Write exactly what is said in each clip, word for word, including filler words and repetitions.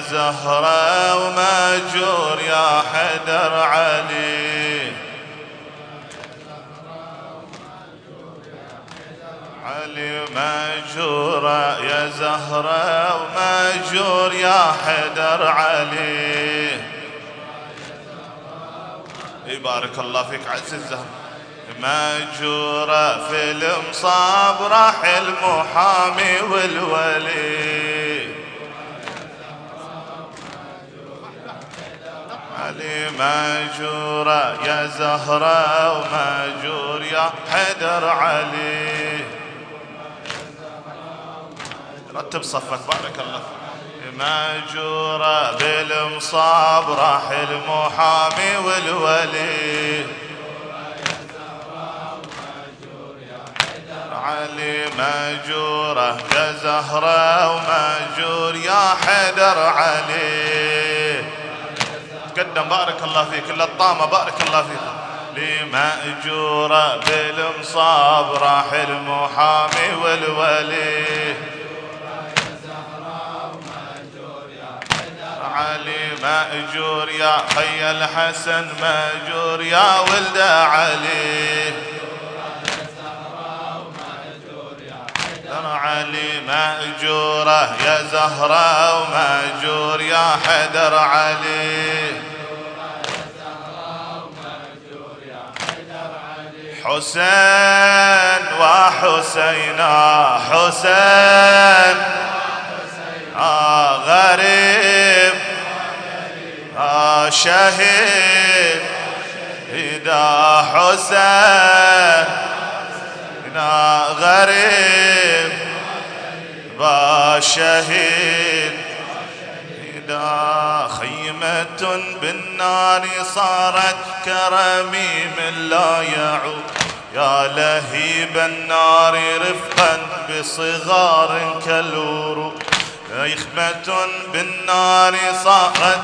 زهرة وماجور يا حدر علي علي ماجورة يا زهرة وماجور يا حدر علي. يبارك الله فيك عز الزهر. ماجورة في المصاب راح المحامي والولي علي ماجورة يا زهرة وماجور يا حدر علي. رتب صفك بارك الله فيك. ماجورة بالمصاب راح المحامي والولي علي ماجورة يا زهرة وماجور يا حدر علي. تقدم بارك الله فيك. كل الطامة بارك الله فيك. لمأجورة بالمصاب راح المحامي والولي علي مأجور يا خي الحسن مأجور يا ولد علي علي مأجورة يا زهرة ومأجور يا حدر علي. حسين وحسينا حسين آه غريب آه شهيد إذا حسين غريب باشهيد إذا خيمة بالنار صارت كرميم لا يعود يا لهيب النار رفقا بصغار كالورود. خيمة بالنار صارت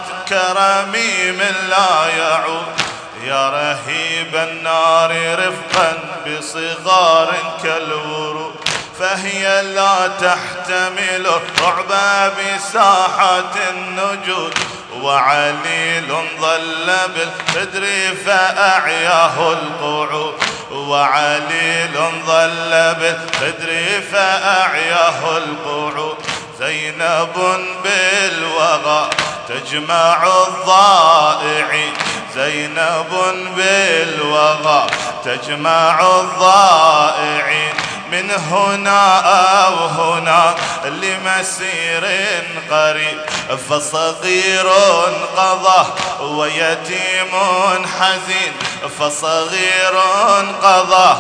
كرميم لا يعود يا رهيب النار رفقا بصغار كالورود. فهي لا تحتمل الرعب بساحات النجود وعليل ظل بالقدر فأعياه القعود وعليل ظل بالقدر فأعياه القعود. زينب بالوغى تجمع الضائعين زينب بالوغى تجمع الضائعين من هنا أو هنا لمسير قريب. فصغير قضى ويتيم حزين فصغير قضى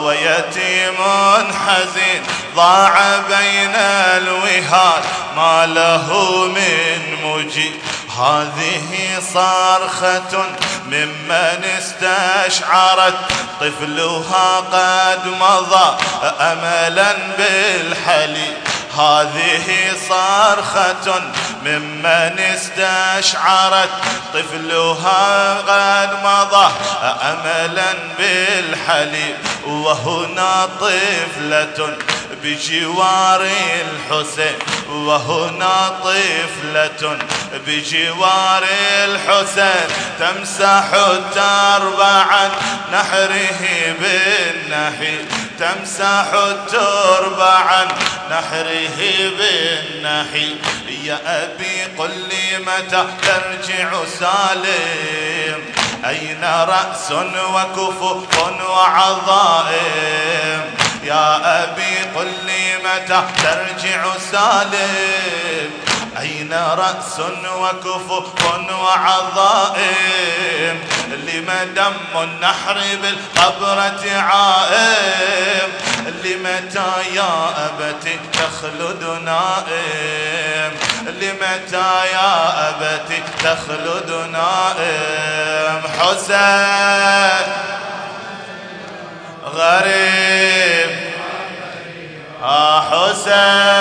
ويتيم حزين ضاع بين الوهاد ما له من مجيب. هذه صرخة ممن استشعرت طفلها قد مضى أملا بالحليب. هذه صرخة ممن استشعرت طفلها قد مضى أملا بالحليب. وهنا طفلة بجوار الحسين وهنا طفلة بجوار الحسين تمسح الترب عن نحره بالنحيل تمسح الترب عن نحره بالنحيل. يا أبي قل لي متى ترجع سالم أين رأس وكفوف وعظائم. يا أبي قل لي متى ترجع سالم أين رأس وكفوف وعظائم. لما دم النحر بالقبرة عائم. لمتى يا أبتي تخلد نائم لمتى يا أبتي تخلد نائم. حسين غريب آه حسين